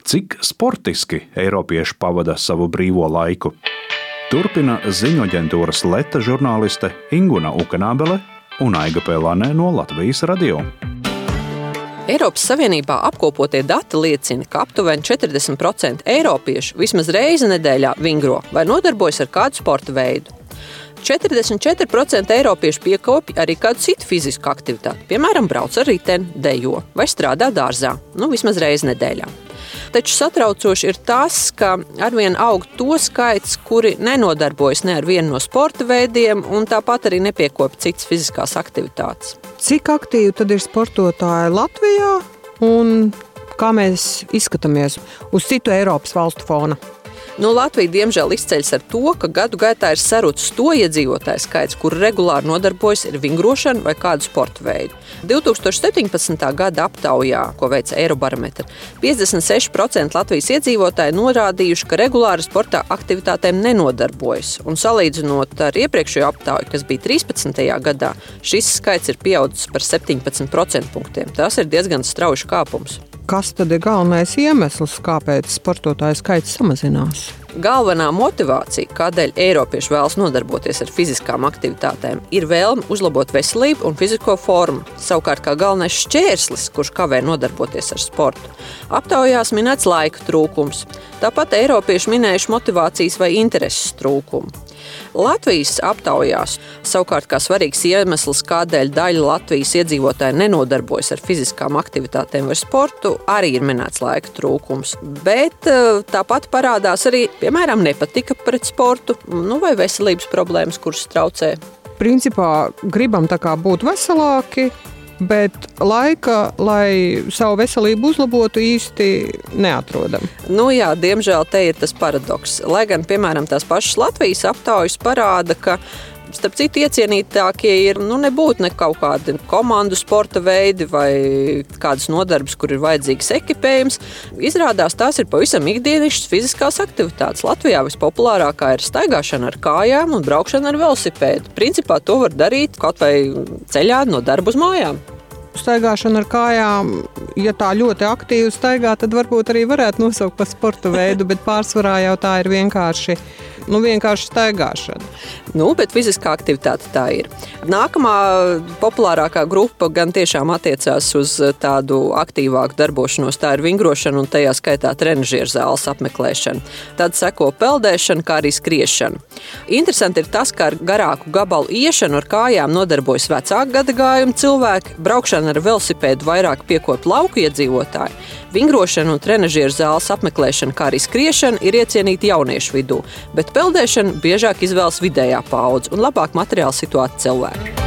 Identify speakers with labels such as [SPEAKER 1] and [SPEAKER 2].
[SPEAKER 1] Cik sportiski eiropieši pavada savu brīvo laiku? Turpina ziņu aģentūras Leta žurnāliste Inguna Ukanābele un Aiga Pēlānē no Latvijas radio.
[SPEAKER 2] Eiropas Savienībā apkopotie dati liecina, ka aptuveni 40% eiropiešu vismaz reizi nedēļā vingro vai nodarbojas ar kādu sporta veidu. 44% eiropiešu piekopja arī kādu citu fizisku aktivitāti, piemēram, brauc ar riteni, dejo vai strādā dārzā, vismaz reizi nedēļā. Taču satraucoši ir tas, ka arvien aug to skaits, kuri nenodarbojas ne ar vienu no sporta veidiem un tāpat arī nepiekopja citas fiziskās aktivitātes.
[SPEAKER 3] Cik aktīvi tad ir sportotāji Latvijā un kā mēs izskatāmies uz citu Eiropas valstu fona?
[SPEAKER 2] Latvija diemžēl izceļas ar to, ka gadu gaitā ir sarucis to iedzīvotāju skaits, kuri regulāri nodarbojas ar vingrošanu vai kādu sporta veidu. 2017. gada aptaujā, ko veica Eirobarometra, 56% Latvijas iedzīvotāji norādījuši, ka regulāri sportā aktivitātēm nenodarbojas. Un salīdzinot ar iepriekšējo aptauju, kas bija 13. gadā, šis skaits ir pieaudzis par 17% punktiem. Tas ir diezgan strauji kāpums.
[SPEAKER 3] Kas tad ir galvenais iemesls, kāpēc sportotāju skaits samazinās?
[SPEAKER 2] Galvenā motivācija, kādēļ eiropieši vēlas nodarboties ar fiziskām aktivitātēm, ir vēlme uzlabot veselību un fizisko formu. Savukārt kā galvenais šķērslis, kurš kavē nodarboties ar sportu, aptaujās minēts laika trūkums. Tāpat eiropieši minējuši motivācijas vai intereses trūkumu. Latvijas aptaujās savukārt kā svarīgs iemesls, kādēļ daļa Latvijas iedzīvotāji nenodarbojas ar fiziskām aktivitātēm vai sportu, arī ir minēts laika trūkums. Bet tāpat parādās arī, piemēram, nepatika pret sportu, vai veselības problēmas, kuras traucē.
[SPEAKER 3] Principā gribam tā kā būt veselāki, bet laika, lai savu veselību uzlabotu, īsti neatrodam.
[SPEAKER 2] Jā, diemžēl te ir tas paradoks. Lai gan, piemēram, tās pašas Latvijas aptaujas parāda, ka starp citu iecienītākie ir nebūtu ne kaut kādi komandu sporta veidi vai kādas nodarbes, kur ir vajadzīgs ekipējums. Izrādās, tās ir pavisam ikdienišķas fiziskās aktivitātes. Latvijā vispopulārākā ir staigāšana ar kājām un braukšana ar velosipēdu. Principā to var darīt kaut vai ceļā no darba uz mājām.
[SPEAKER 3] Staigāšana ar kājām, ja tā ļoti aktīvi staigā, tad varbūt arī varētu nosaukt par sporta veidu, bet pārsvarā jau tā ir vienkārši staigāšana.
[SPEAKER 2] Bet fiziskā aktivitāte tā ir. Nākamā populārākā grupa gan tiešām attiecās uz tādu aktīvāku darbošanos, tā ir vingrošana un tajā skaitā trenažieru zāles apmeklēšana. Tad seko peldēšana, kā arī skriešana. Interesanti ir tas, ka ar garāku gabalu iešanu ar kājām nodarbojas vecāku gadagājumu cilvēki, braukšana ar velosipēdu vairāk piekopja lauku iedzīvotāji. Vingrošana un trenažieru zāles apmeklēšana, kā arī skriešana, ir iecienīta jauniešu vidū, bet peldēšana biežāk izvēlas vidējā paudze un labāk materiāli situēti cilvēki.